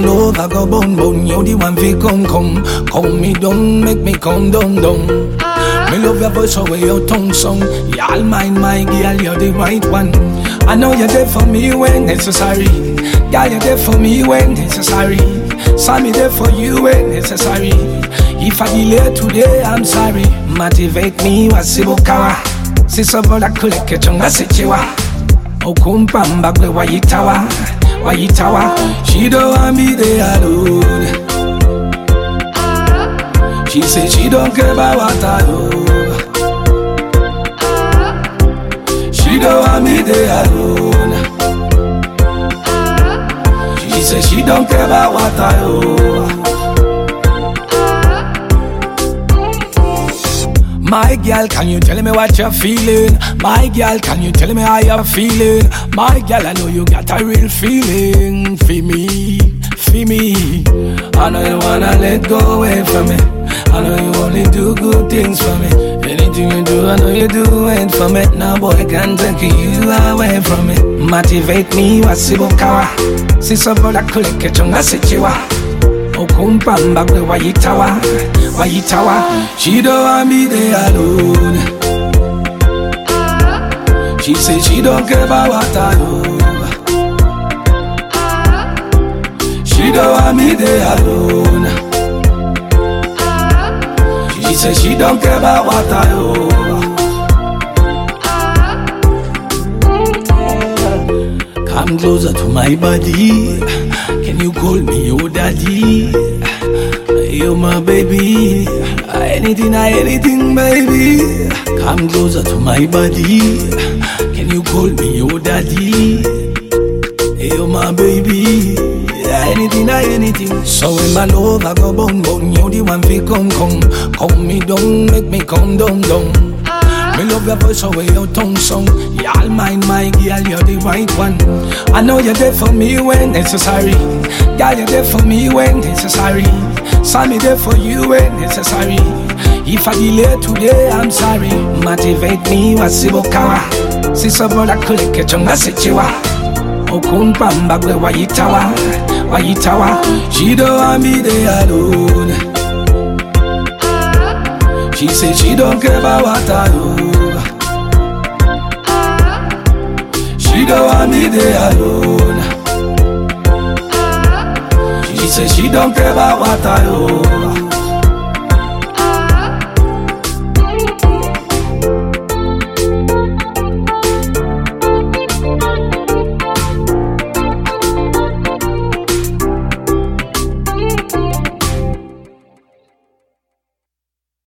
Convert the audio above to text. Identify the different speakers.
Speaker 1: love, I go bun bun. You the one fi come. Calm me down, make me come down. Me love your voice, how your tongue song. Y'all mind my girl, you're the right one. I know you're there for me when necessary. Girl, you're there for me when necessary. Saw me there for you when necessary. If I delay today, I'm sorry. Motivate me, wasibukawa. Sisa bola kuleke chonga sechewa. Okumpamba kwe wayitawa. She don't want me there alone. She said she don't care about what I do. She don't want me there alone. She said she don't care about what I do. My girl, can you tell me what you're feeling? My girl, can you tell me how you're feeling? My girl, I know you got a real feeling for me. I know you wanna let go away from me. I know you only do good things for me. Anything you do, I know you do it for me. Now boy, can't take you away from me. Motivate me, wasibukawa. Sisa bola kuleke chonga sechewa. Okumpamba kwe wayitawa. She don't want me there alone. She said she don't care about what I do. She don't want me there alone. She said she don't care about what I do. Come closer to my body. Can you call me your daddy? You're my baby. Anything, baby. Come closer to my body. Can you call me your daddy? You're my baby. Anything. So in my love, I go bun. You the one fi come. Calm me down, make me come down. Me love your voice, how your tongue song. Y'all mind my girl, you're the right one. I know you're there for me when necessary. Girl, you're there for me when necessary. Saw me there for you when necessary. If I delay today, I'm sorry. Motivate me, wasibukawa. Sisa bola kuleke chonga sechewa. Okumpamba kwe wayitawa. She don't want me there alone. She said she don't care about what I do. She don't want me there alone. She said she don't care about what I do.